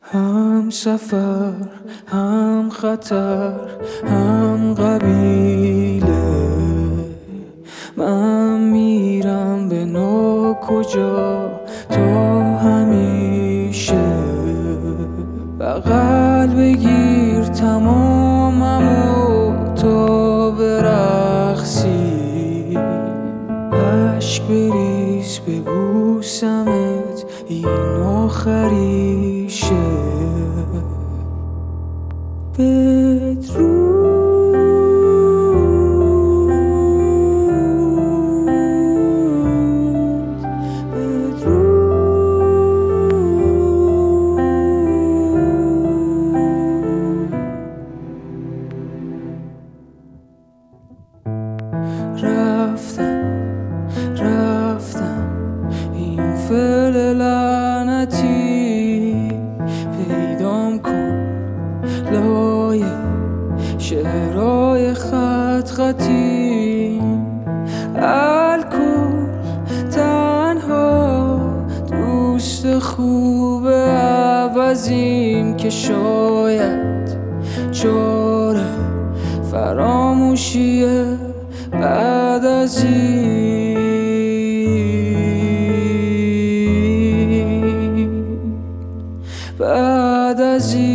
هم سفر، هم خطر، هم قبیله. من میرم به کجا تا همیشه. بغل بگیر تماممو تا برقصی. عشق بریز ببوسمت این آخریشه. رفتم این فعل لعنتی. پیدام کن لایه شعرهای خط خطی. الکل تنها دوست خوب عوضیم که شاید چاره فراموشیه بعد از این.